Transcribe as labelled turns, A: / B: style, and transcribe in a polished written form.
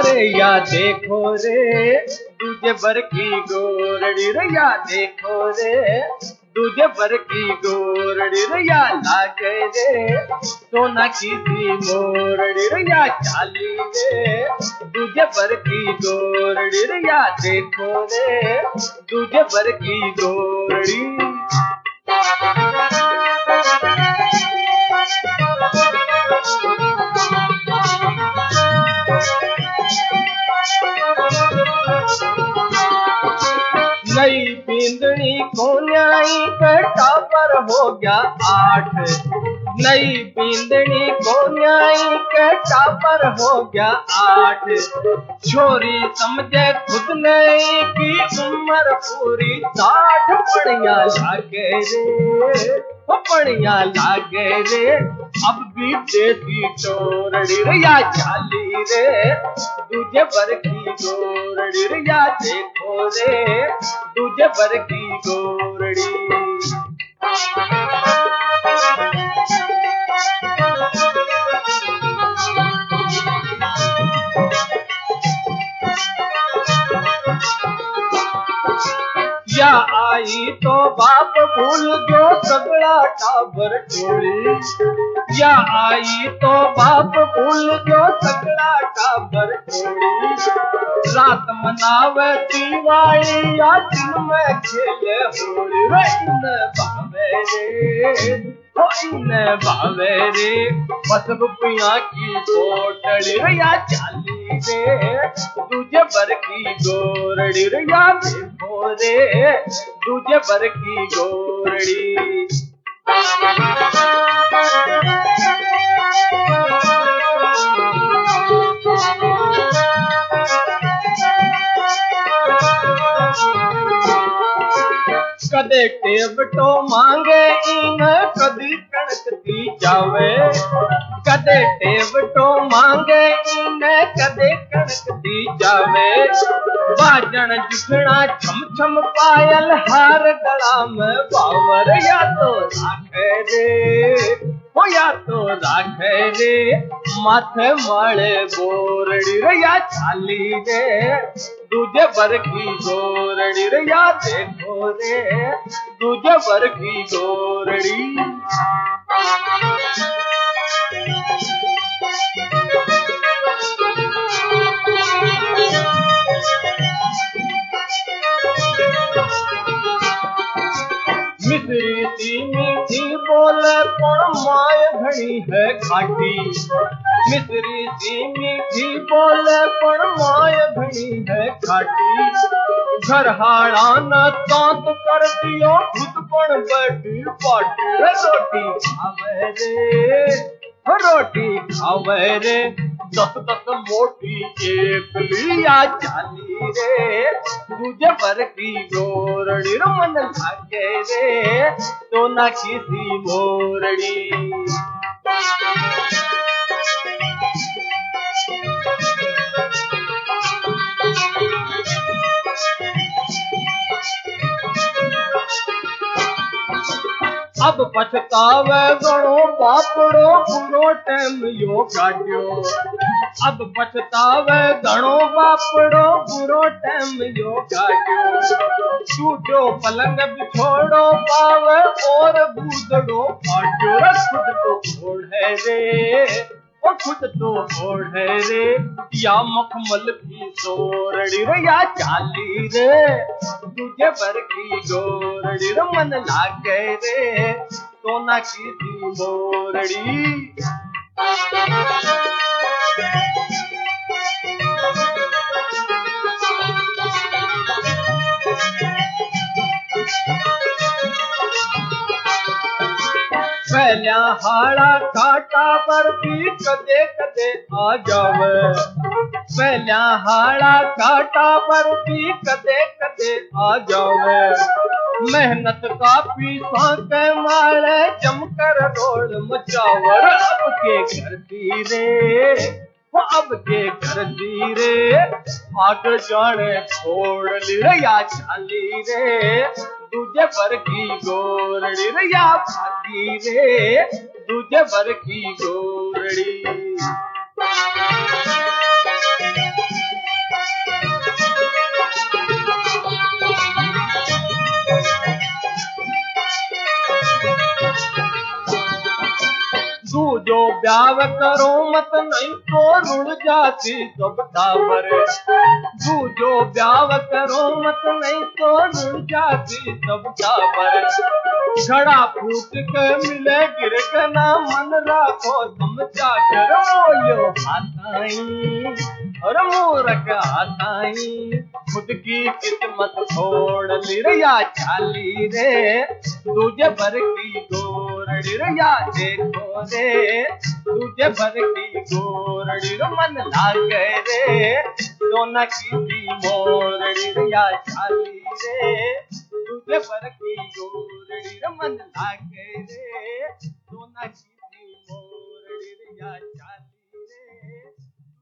A: रे या देखो रे दूजे बर की गोरड़ी रे या देखो रे दूजे बर की गोरड़ी रे या लागे रे सोना की सी मोरड़ी रे या चाली रे दूजे बर की गोरड़ी रे या देखो रे दूजे बर की गोरड़ी। नई बिंदनी को न्याई कटा पर हो गया 8 नई बिंदनी को न्याई कटा पर हो गया 8 छोरी समझे खुद नहीं की उम्र पूरी 60 बढ़िया लागे रे बढ़िया लागे रे अब भी देसी चोरड़ी रे या चाली रे दूजे बर की गोरड़ी रे या देखो रे दूजे बर की गोरड़ी। या आई तो बाप भूल गयो सगड़ा टाबर टोली या आई तो बाप भूल गयो सगड़ा टाबर टोली रात मनावे दिवाली या दिन में खेले होली रे इन भावे रे हो इन भावे रे बस रुपया की बोतली रे या चाली रे दूजे बर की गोरड़ी रे या देखो रे दूजे बर की गोरड़ी। कदे टेबटो मांगे इन कदी कणक दी जावे कदे टेबटो मांगे इन कदे कणक दी जावे बाजन जुगना छम छम पायल हार गला में बावर या तो राखे रे हो या तो राखे रे माथे माले बोरड़ी रे या चाली रे दूजे बर की गोरड़ी रे या देखो रे दूजे बर की गोरड़ी। मिश्री सी मीठी बोले पण माय घड़ी है खाटी मिश्री सी मीठी बोले पण माय घड़ी है खाटी घर हाड़ा न तांत कर दियो खुद पण बैठी पाटी रोटी खावे रे 10 मोटी एक लिया चाली रे दूजे बर की गोरड़ी रो मन लागे रे सोना की सी मोरड़ी। अब पछतावे गणो बापड़ो बुरो टाइम यो काट्यो अब पछतावे गणो बापड़ो बुरो टाइम यो काट्यो टूटो पलंग बिछोड़ो पावे और बूदड़ो फाट्यो खुद तो ओढ़े रे और खुद तो ओढ़े रे या मखमल की सोरड़ी रे या चाली रे दूजे बर की गोरड़ी रे मन लागे रे सोना की सी मोरड़ी। पहला हाड़ा काटा पर भी कदे कदे आ जावे पहला हाड़ा काटा पर भी कदे कदे आ जावे मेहनत का पीसा के मारे जमकर रोड मचावर अब के घर रे अब के घर रे आग जाने छोड़ ली रे या चाली रे दूजे बर की गोरड़ी रे या भागी रे दूजे बर की गोरड़ी। दूजो ब्याव करो मत नहीं तो रुड़ जाती सब टावर। दूजो ब्याव करो मत नहीं तो रुड़ जाती सब टावर। घड़ा फूट के मिले गिर के ना मन राखो समझा कर यो हाथाई और मूरख हाथाई। खुद की किस्मत छोड़ ली रे या चाली रे तुझे भर की गोरड़ी रे या देखो रे तुझे भर की गोरड़ी रे मन लाग गए रे सोना की मोरड़ी रे या चाली रे तुझे भर की गोरड़ी रे मन लाग गए रे सोना की मोरड़ी रे या चाली।